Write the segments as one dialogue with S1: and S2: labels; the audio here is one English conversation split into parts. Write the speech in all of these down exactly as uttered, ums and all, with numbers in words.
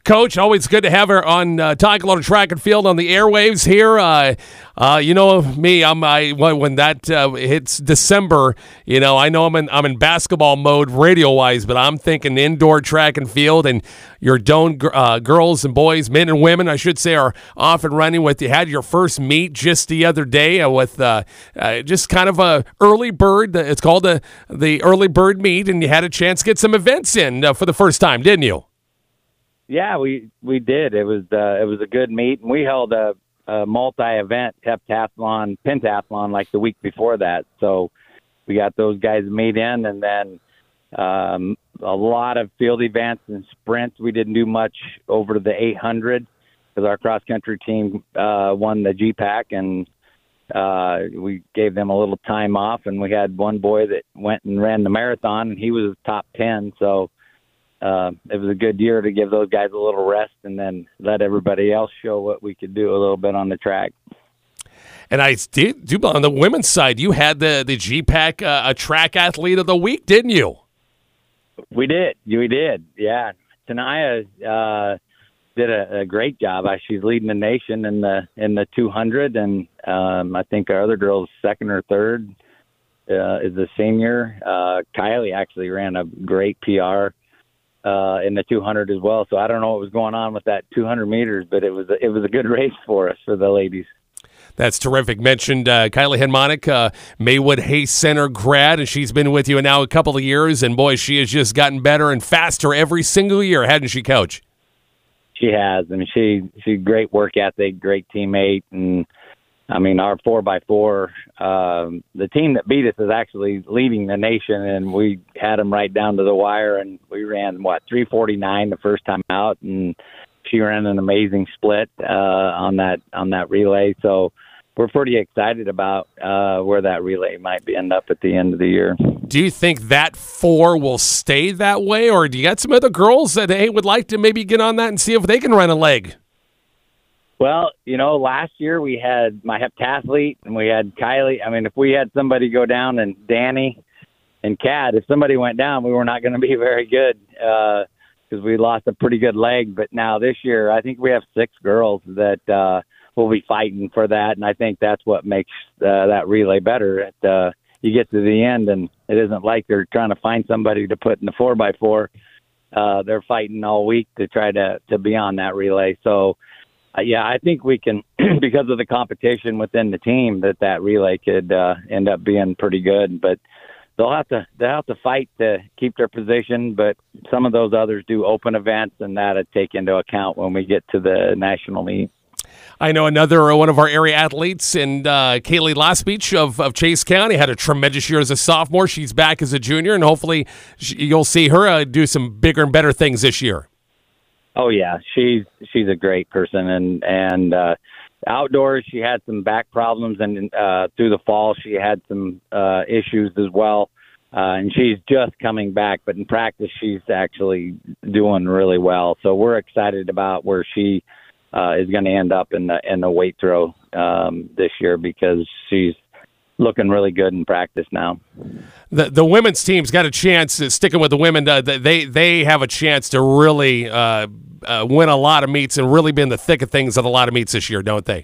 S1: Coach, always good to have her on uh, Talk a Lot of Track and Field on the airwaves here. Uh, uh, you know me, I'm I when that uh, hits December, you know I know I'm in I'm in basketball mode radio wise, but I'm thinking indoor track and field, and your Doane uh, girls and boys, men and women, I should say, are off and running with. You had your first meet just the other day uh, with uh, uh, just kind of a early bird. It's called the the early bird meet, and you had a chance to get some events in uh, for the first time, didn't you?
S2: Yeah, we we did. It was uh, it was a good meet, and we held a, a multi-event heptathlon, pentathlon like the week before that. So we got those guys meet in, and then um, a lot of field events and sprints. We didn't do much over the eight hundred because our cross country team uh, won the G PAC, and uh, we gave them a little time off. And we had one boy that went and ran the marathon, and he was top ten. So. Uh, it was a good year to give those guys a little rest and then let everybody else show what we could do a little bit on the track.
S1: And I did do on the women's side. You had the the G PAC uh, a track athlete of the week, didn't you?
S2: We did. We did. Yeah, Tanaya uh, did a, a great job. She's leading the nation in the in the two hundred, and um, I think our other girl's second or third uh, is a senior. Uh, Kylie actually ran a great P R. Uh, in the two hundred as well. So I don't know what was going on with that two hundred meters, but it was a, it was a good race for us, for the ladies.
S1: That's terrific. Mentioned uh, Kylie Henmonic, uh, Maywood Hayes Center grad, and she's been with you now a couple of years, and boy, she has just gotten better and faster every single year, hadn't she, Coach?
S2: She has. I mean, she she's great work ethic, great teammate, and I mean, our four by four, um, the team that beat us is actually leading the nation, and we had them right down to the wire, and we ran, what, three forty-nine the first time out, and she ran an amazing split uh, on that on that relay. So we're pretty excited about uh, where that relay might be end up at the end of the year.
S1: Do you think that four will stay that way, or do you got some other girls that, hey, would like to maybe get on that and see if they can run a leg?
S2: Well, you know, last year we had my heptathlete and we had Kylie. I mean, if we had somebody go down and Danny and Kat, if somebody went down, we were not going to be very good because uh, we lost a pretty good leg. But now this year, I think we have six girls that uh, will be fighting for that. And I think that's what makes uh, that relay better. It, uh, you get to the end and it isn't like they're trying to find somebody to put in the four by four. Uh, they're fighting all week to try to, to be on that relay. So, Uh, yeah, I think we can, because of the competition within the team, that that relay could uh, end up being pretty good. But they'll have to they'll have to fight to keep their position. But some of those others do open events, and that'll take into account when we get to the national meet.
S1: I know another one of our area athletes, and uh, Kaylee Lastbeach of, of Chase County had a tremendous year as a sophomore. She's back as a junior, and hopefully she, you'll see her uh, do some bigger and better things this year.
S2: Oh yeah, she's she's a great person, and and uh, outdoors she had some back problems, and uh, through the fall she had some uh, issues as well, uh, and she's just coming back. But in practice, she's actually doing really well. So we're excited about where she uh, is going to end up in the in the weight throw um, this year because she's looking really good in practice now.
S1: The the women's team's got a chance. Uh, sticking with the women, uh, they they have a chance to really uh, uh, win a lot of meets and really be in the thick of things at a lot of meets this year, don't they?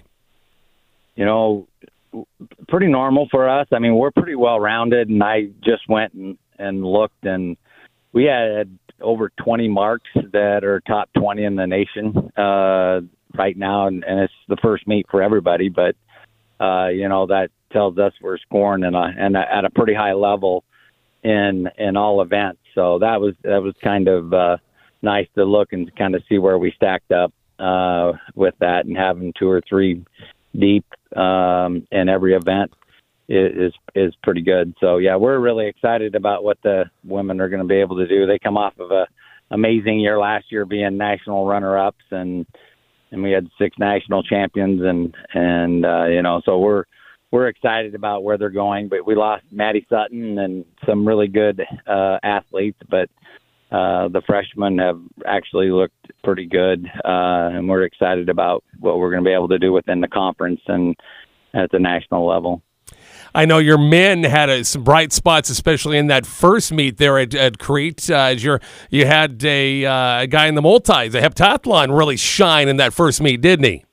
S2: You know, pretty normal for us. I mean, we're pretty well rounded, and I just went and, and looked, and we had over twenty marks that are top twenty in the nation uh, right now, and, and it's the first meet for everybody. But uh, you know that. tells us we're scoring in a, in a, at a pretty high level in in all events. So that was that was kind of uh, nice to look and kind of see where we stacked up uh, with that, and having two or three deep um, in every event is is pretty good. So yeah, we're really excited about what the women are going to be able to do. They come off of a amazing year last year, being national runner-ups, and and we had six national champions, and and uh, you know, so we're We're excited about where they're going, but we lost Maddie Sutton and some really good uh, athletes, but uh, the freshmen have actually looked pretty good, uh, and we're excited about what we're going to be able to do within the conference and at the national level.
S1: I know your men had uh, some bright spots, especially in that first meet there at, at Crete. Uh, as you're, you had a, uh, a guy in the multis, the heptathlon, really shine in that first meet, didn't he?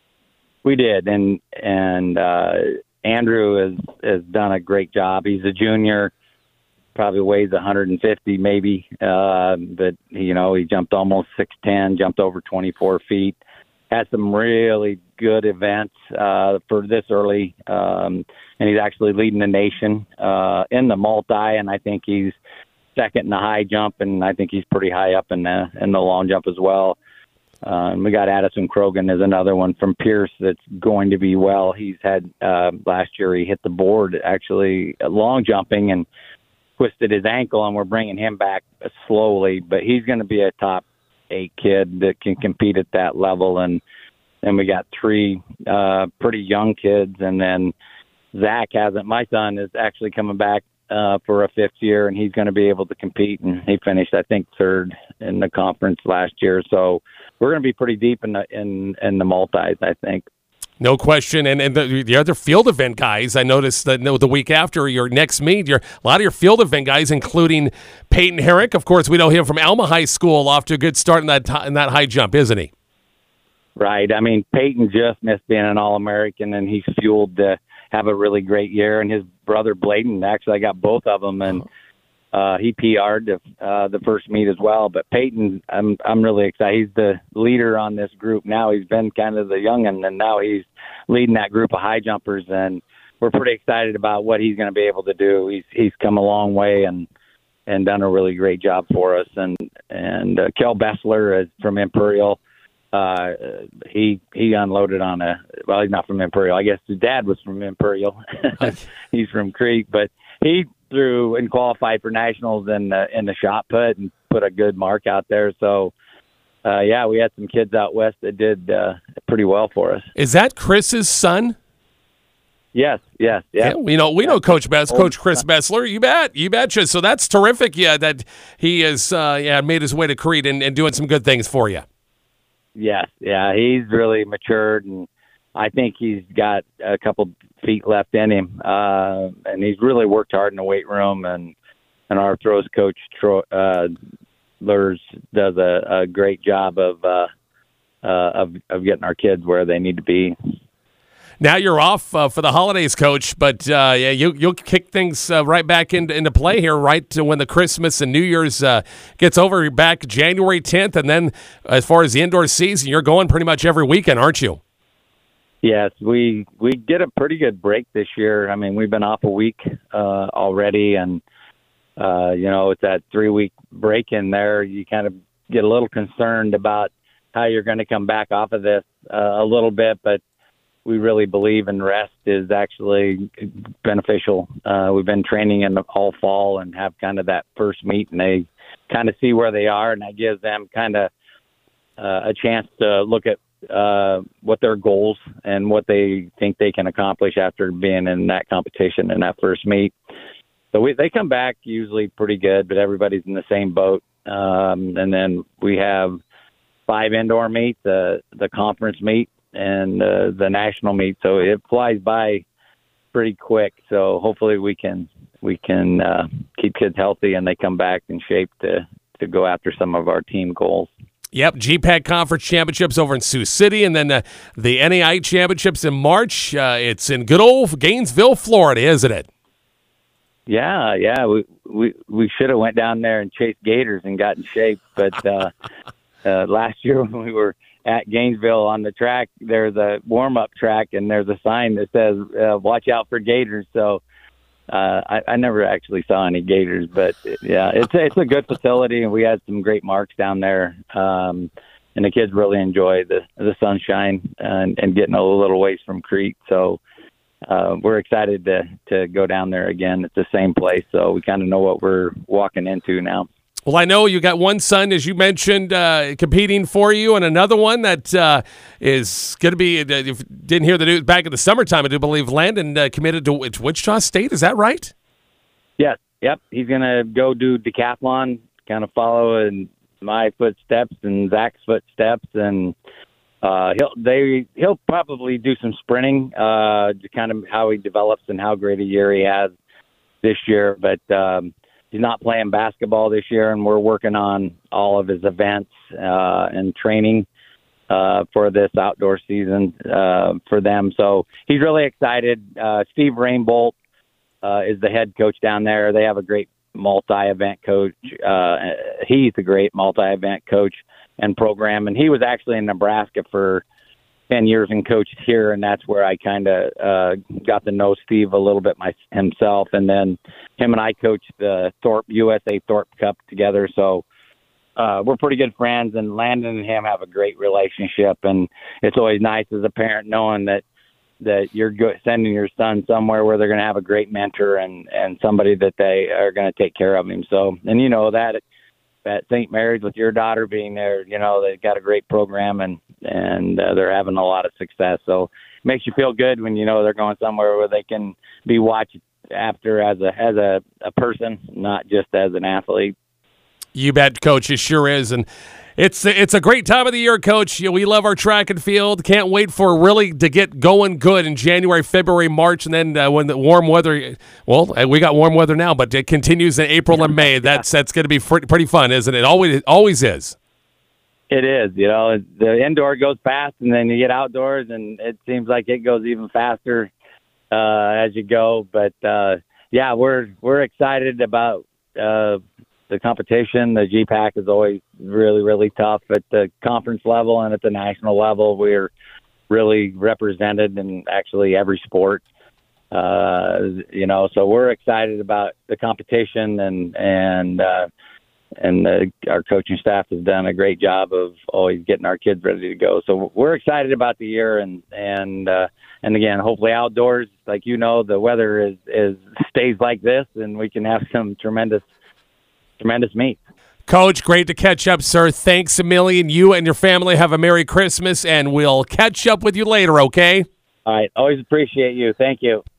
S2: We did, and and uh, Andrew has has done a great job. He's a junior, probably weighs one hundred fifty maybe, uh, but you know he jumped almost six ten, jumped over twenty-four feet. Had some really good events uh, for this early, um, and he's actually leading the nation uh, in the multi, and I think he's second in the high jump, and I think he's pretty high up in the in the long jump as well. Um, we got Addison Krogan as another one from Pierce that's going to be well. He's had uh, last year he hit the board actually long jumping and twisted his ankle, and we're bringing him back slowly, but he's going to be a top eight kid that can compete at that level. And then we got three uh, pretty young kids, and then Zach hasn't. My son is actually coming back uh, for a fifth year, and he's going to be able to compete. And he finished, I think, third in the conference last year. So we're going to be pretty deep in the in in the multis, I think.
S1: No question. And and the, the other field event guys, I noticed that no, the week after your next meet, your a lot of your field event guys, including Peyton Herrick. Of course, we know him from Alma High School, off to a good start in that in that high jump, isn't he?
S2: Right. I mean, Peyton just missed being an All-American, and he's fueled to have a really great year. And his brother Bladen, actually, I got both of them, and uh, he P R'd uh, the first meet as well. But Peyton, I'm I'm really excited. He's the leader on this group now. He's been kind of the youngin', and now he's leading that group of high jumpers, and we're pretty excited about what he's going to be able to do. He's he's come a long way and and done a really great job for us. And and uh, Kel Bessler is from Imperial. Uh, he he unloaded on a well, he's not from Imperial. I guess his dad was from Imperial. He's from Crete, but he threw and qualified for nationals in the in the shot put and put a good mark out there. So. Uh, yeah, we had some kids out west that did uh, pretty well for us.
S1: Is that Chris's son?
S2: Yes, yes, yeah.
S1: yeah we know we know Coach Bess, Coach Chris Bessler. You bet, you betcha. So that's terrific. Yeah, that he has uh, yeah made his way to Crete and, and doing some good things for you.
S2: Yes, yeah, he's really matured, and I think he's got a couple feet left in him, uh, and he's really worked hard in the weight room. And and our throws coach Troy. Uh, Lurs does a, a great job of, uh, uh, of of getting our kids where they need to be.
S1: Now you're off uh, for the holidays, Coach, but uh, yeah, you, you'll kick things uh, right back into, into play here, right to when the Christmas and New Year's uh, gets over. You're back January tenth, and then as far as the indoor season, you're going pretty much every weekend, aren't you?
S2: Yes, we we get a pretty good break this year. I mean, we've been off a week uh, already, and Uh, you know, it's that three-week break in there. You kind of get a little concerned about how you're going to come back off of this uh, a little bit, but we really believe in rest is actually beneficial. Uh, we've been training in the all fall and have kind of that first meet, and they kind of see where they are, and that gives them kind of uh, a chance to look at uh, what their goals and what they think they can accomplish after being in that competition in that first meet. So we, they come back usually pretty good, but everybody's in the same boat. Um, and then we have five indoor meets, the the conference meet, and uh, the national meet. So it flies by pretty quick. So hopefully we can we can uh, keep kids healthy and they come back in shape to to go after some of our team goals.
S1: Yep, G PAC Conference Championships over in Sioux City, and then uh, the N A I Championships in March. Uh, it's in good old Gainesville, Florida, isn't it?
S2: Yeah, yeah, we we we should have went down there and chased gators and got in shape. But uh, uh, last year when we were at Gainesville on the track, there's a warm up track and there's a sign that says uh, "Watch out for gators." So uh, I, I never actually saw any gators, but yeah, it's a, it's a good facility and we had some great marks down there. Um, and the kids really enjoy the the sunshine and, and getting a little ways from Crete. So. Uh, we're excited to, to go down there again at the same place, so we kind of know what we're walking into now.
S1: Well, I know you got one son, as you mentioned, uh, competing for you, and another one that uh, is going to be, uh, if you didn't hear the news, back in the summertime, I do believe Landon uh, committed to Wichita State. Is that right?
S2: Yes. Yep. He's going to go do decathlon, kind of follow in my footsteps and Zach's footsteps, and uh, he'll they he'll probably do some sprinting, uh, to kind of how he develops and how great a year he has this year. But um, he's not playing basketball this year, and we're working on all of his events uh, and training uh, for this outdoor season uh, for them. So he's really excited. Uh, Steve Rainbolt uh, is the head coach down there. They have a great multi-event coach. Uh, he's a great multi-event coach and program, and he was actually in Nebraska for ten years and coached here, and that's where I kind of uh, got to know Steve a little bit my, himself, and then him and I coached the Thorpe U S A Thorpe Cup together, so uh, we're pretty good friends, and Landon and him have a great relationship, and it's always nice as a parent knowing that that you're go- sending your son somewhere where they're going to have a great mentor and, and somebody that they are going to take care of him. So, and you know that at Saint Mary's with your daughter being there, you know, they've got a great program and, and uh, they're having a lot of success. So it makes you feel good when you know they're going somewhere where they can be watched after as a, as a, a person, not just as an athlete.
S1: You bet, Coach. It sure is. And it's it's a great time of the year, Coach. You know, we love our track and field. Can't wait for really to get going good in January, February, March, and then uh, when the warm weather, well, we got warm weather now, but it continues in April and May. That's that's going to be pretty fun, isn't it? Always, it always is.
S2: It is. You know, the indoor goes fast, and then you get outdoors, and it seems like it goes even faster uh, as you go. But, uh, yeah, we're we're excited about uh the competition. The G PAC is always really, really tough at the conference level, and at the national level, we're really represented in actually every sport. Uh, you know, so we're excited about the competition, and and uh, and the, our coaching staff has done a great job of always getting our kids ready to go. So we're excited about the year, and and uh, and again, hopefully outdoors, like you know, the weather is is stays like this, and we can have some tremendous. Tremendous meet.
S1: Coach, great to catch up, sir. Thanks a million. You and your family have a Merry Christmas, and we'll catch up with you later, okay?
S2: All right. Always appreciate you. Thank you.